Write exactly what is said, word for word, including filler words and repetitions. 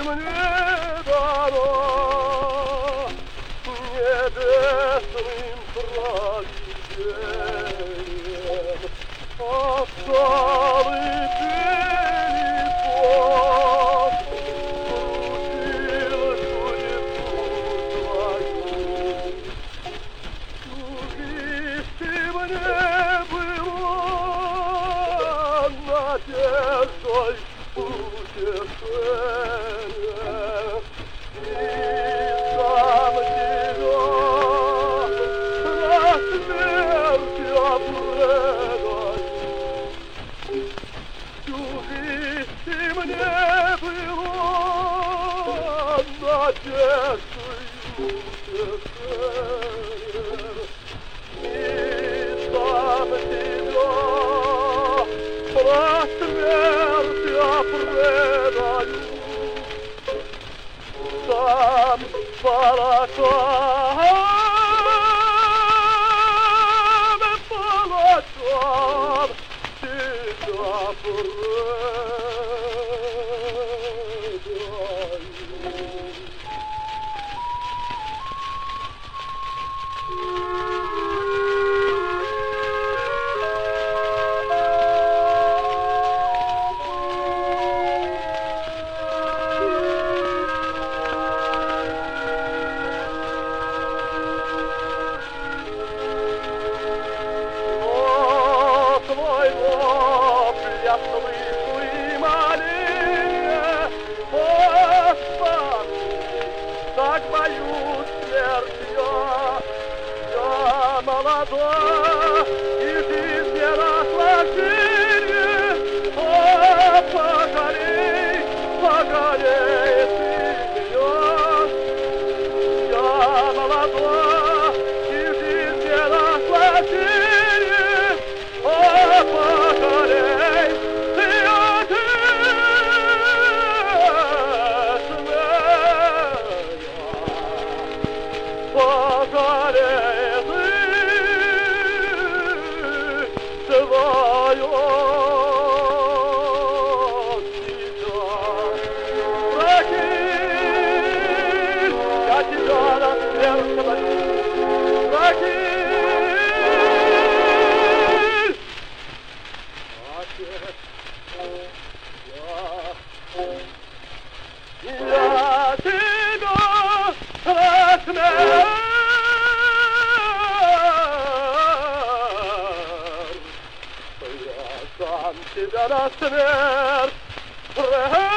мне дано небесным провидением, осталый перепот вручил судьбу твою. Чужисти мне было надеждой утешение, и сам тебя на смерть я предаю. Чужисти мне было надеждой утешение, и сам тебя про смерть я предаю. Сам палачом, палачом тебя предаю. Твой вопль я слышу и моление, Господи, так боюсь смерти я. Я молодой, и жизнь не наслаждение. О, пожалей, пожалей ты меня. Я молодой, и жизнь не наслаждение. О, пожалей ты отец меня. Пожалей ты твое дитя. Прокинь, я тебя на смерть молю. Прокинь. Я тебя на смерть, я сам тебя на смерть.